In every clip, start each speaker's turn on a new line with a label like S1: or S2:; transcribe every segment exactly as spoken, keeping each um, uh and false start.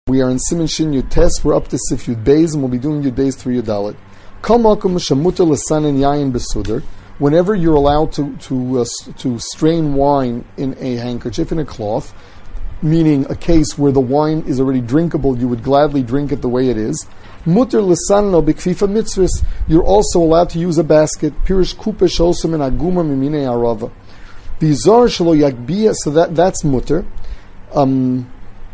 S1: We are in Siman Shin Yud Tes. We're up to Sif Yud Beis, and we'll be doing Yud Beis through Yud Dalet. Kol makom shemuter l'sanen yayin besuder. Whenever you're allowed to to uh, to strain wine in a handkerchief, in a cloth, meaning a case where the wine is already drinkable, you would gladly drink it the way it is. Muter l'sanno b'kfifa mitzvus. You're also allowed to use a basket. Pirish kupe shosem and aguma mimine arava. Bizar shelo yakbiya. So that that's muter. Um.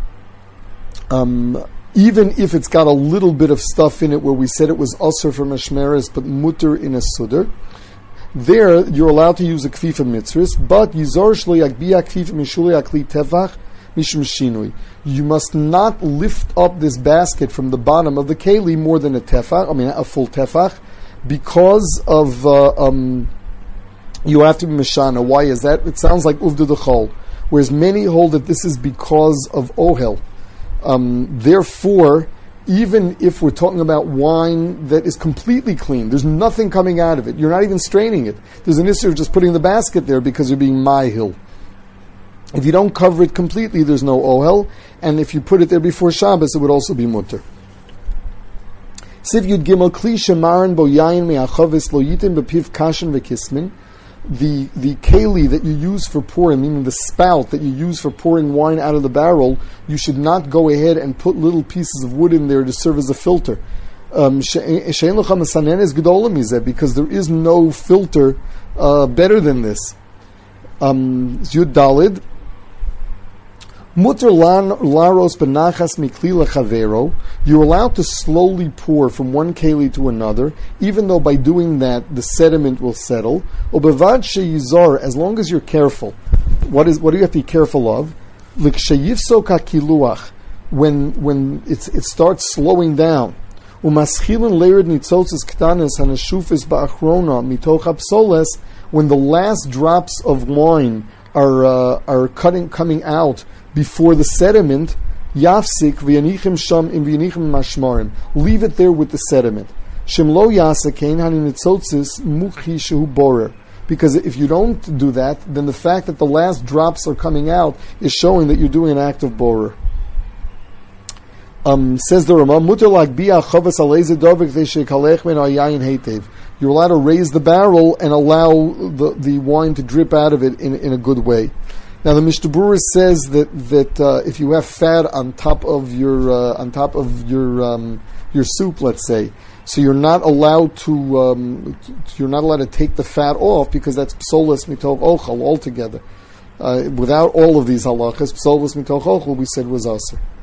S1: Um, even if it's got a little bit of stuff in it where we said it was usher from Ashmeres, but mutter in a sudder, there you're allowed to use a kfifa mitzvahs, but yizor shlo yakbiya kfifa mishuli akli tefach mishum shinui. You must not lift up this basket from the bottom of the keli more than a tefach, I mean a full tefach, because of uh, um, you have to be mishana. Why is that? It sounds like uvdu d'chol, whereas many hold that this is because of ohel. Um, therefore, even if we're talking about wine that is completely clean, there's nothing coming out of it, you're not even straining it, there's an issue of just putting the basket there because you're being mahil. If you don't cover it completely, there's no ohel, and if you put it there before Shabbos, it would also be mutter. Siv Yud Gimel Kli Shemaran Bo Yayin Me'achavis Lo Yitin Bepiv Kashin V'Kismin. The the keli that you use for pouring, meaning the spout that you use for pouring wine out of the barrel, you should not go ahead and put little pieces of wood in there to serve as a filter. Um, because there is no filter uh, better than this. Um, Yud Dalid. Muter laros benachas mikli lechavero. You're allowed to slowly pour from one keli to another, even though by doing that the sediment will settle. Obevad sheyizar, as long as you're careful. What is what do you have to be careful of? Likshayivso kakiluach, when when it's, it starts slowing down. Umaschilin leirid nitzotzes ktanis hanashufis ba'achrona mitoch apsoles, when the last drops of wine are uh, are cutting coming out before the sediment, yafsik v'yanichim sham im v'yanichim mashmarim. Leave it there with the sediment. Shemlo yasakein hani nitzotzis muchi shehu borer. Because if you don't do that, then the fact that the last drops are coming out is showing that you're doing an act of borer. Um, says the Rama, muter lagbiya chavas aleze dovik shekalech men ayayin heitev. You're allowed to raise the barrel and allow the, the wine to drip out of it in, in a good way. Now the Mishnah Berurah says that that uh, if you have fat on top of your uh, on top of your um, your soup, let's say, so you're not allowed to um, you're not allowed to take the fat off because that's psolas mitoch ochel altogether. Uh, without all of these halachas, psolas mitoch ochel we said was aser.